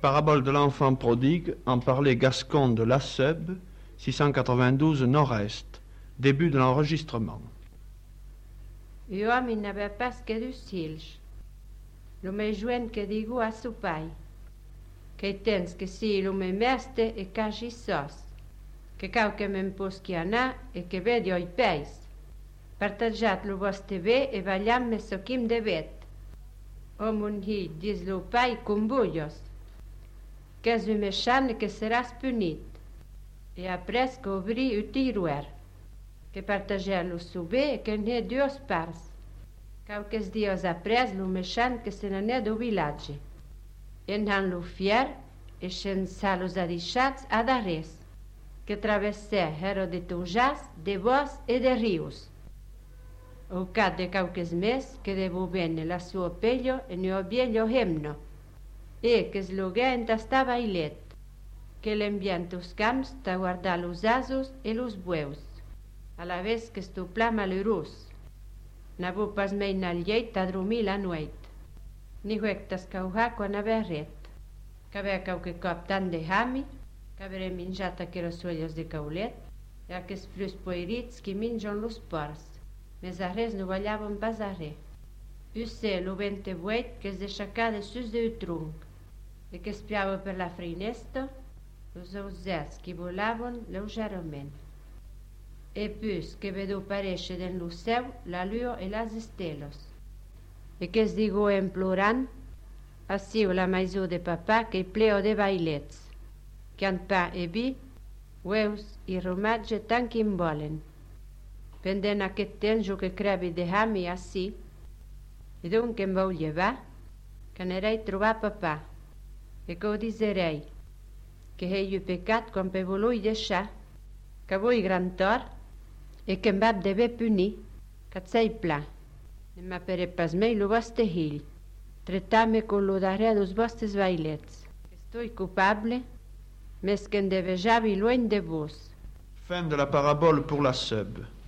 Parabole de l'enfant prodigue, en parler Gascon de la Seube, 692 Nord-Est. Début de l'enregistrement. Jo n'avais pas que dos fills. Lo més joven que digo a su pai, que tens que si lo meu mestre e cagi sos, que cau que me'n posqui anar e que ve oi peis. Partajat lo vostre bé e ballam me soquim de vet. O mon hill, dis lo pai com bullos, que és un mexant e que seràs punit. E après que obri o tiruer, que partager lo su bé e que n'he dues parts. Qualques dies après lo mexant que se n'anè do vilatge. En han lo fier e sense los adixats a darrers, que travessè hero de tujars, de bosc e de rius. Au cap de qualques mes que devo bene la sua pello e ne obiello hemno, e que sloguè entasta bailet, que l'envien tus camps ta guardar los asos e los bueus, a la vez que estupla malheurós. N'avo pas mai n'al llet ta dormir la nueit, ni huec t'escaujar quan haver ret, que haver qualque cop tant de hami, que haver menjat aqueros suellos de caulet, e aquests flus poirits que mengen los porcs, mes a res no ballaven pas a res. Usse lo vente bueit que es deixacà de sus del tronc, e que espiava per la frinesta los ausets que volaven lleugerament. E pus que vedou parèixer den lo ceu la llua e las estelos. E que es digó implorant, assiu la maisó de papà que pleo de bailets, que han pa e vi, ueus i romatge tant que en volen. Pendent aquest temps jo que crevi de hami assi, e donc em vau llevar, que n'erei trobar papà, e que ho diserei, que hei pecat quan pe volui deixar, que vull gran tort, e que em va dever punir, que et sei pla. Ne m'apere pas mai lo vostre hill, tretame con lo darrer dos vostres bailets, que estoy culpable, mes que en devejavi loin de vos. Fin de la parabole pour la Seube.